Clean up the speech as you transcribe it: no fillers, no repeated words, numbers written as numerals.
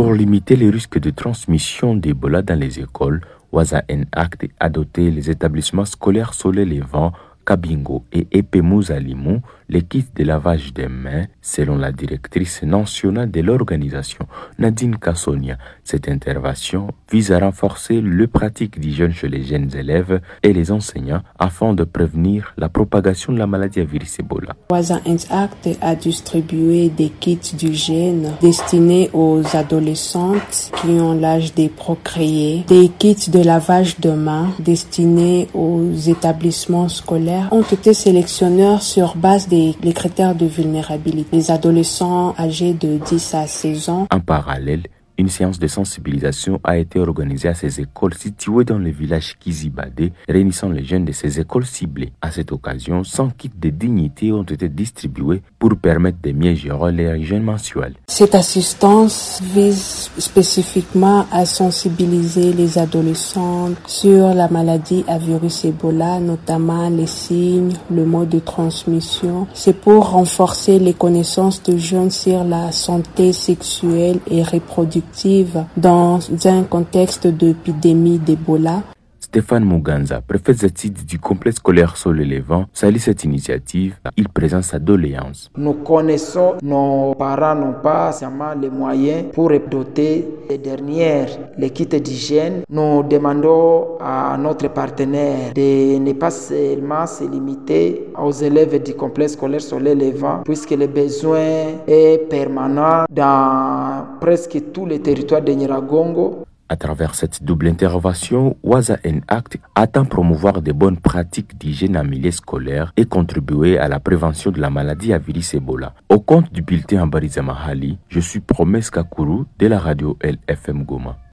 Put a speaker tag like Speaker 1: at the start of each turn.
Speaker 1: Pour limiter les risques de transmission d'Ebola dans les écoles, Waza Act a doté les établissements scolaires Solé-Lévent, Kabingo et Epemouzalimou les kits de lavage des mains, selon la directrice nationale de l'organisation, Nadine Kassonia. Cette intervention vise à renforcer le pratique d'hygiène chez les jeunes élèves et les enseignants afin de prévenir la propagation de la maladie à virus Ebola.
Speaker 2: Waza Act a distribué des kits d'hygiène destinés aux adolescentes qui ont l'âge de procréer, des kits de lavage de mains destinés aux établissements scolaires ont été sélectionnés sur base des critères de vulnérabilité. Les adolescents âgés de 10 à 16 ans.
Speaker 1: En parallèle, une séance de sensibilisation a été organisée à ces écoles situées dans le village Kizibade, réunissant les jeunes de ces écoles ciblées. À cette occasion, 100 kits de dignité ont été distribués pour permettre de mieux gérer leur hygiène mensuelle.
Speaker 2: Cette assistance vise spécifiquement à sensibiliser les adolescents sur la maladie à virus Ebola, notamment les signes, le mode de transmission. C'est pour renforcer les connaissances des jeunes sur la santé sexuelle et reproductive dans un contexte d'épidémie d'Ebola.
Speaker 1: Stéphane Muganza, préfet d'études du complexe scolaire Solé-Lévent, salue cette initiative. Il présente sa doléance.
Speaker 3: Nous connaissons, nos parents n'ont pas seulement les moyens pour doter les dernières, les kits d'hygiène. Nous demandons à notre partenaire de ne pas seulement se limiter aux élèves du complexe scolaire Solé-Lévent, puisque le besoin est permanent dans presque tous les territoires de Nyiragongo.
Speaker 1: À travers cette double intervention, Waza Act attend promouvoir de bonnes pratiques d'hygiène en milieu scolaire et contribuer à la prévention de la maladie à virus Ebola. Au compte du bulletin Ambariza Mahali, je suis Promesse Kakuru de la radio LFM Goma.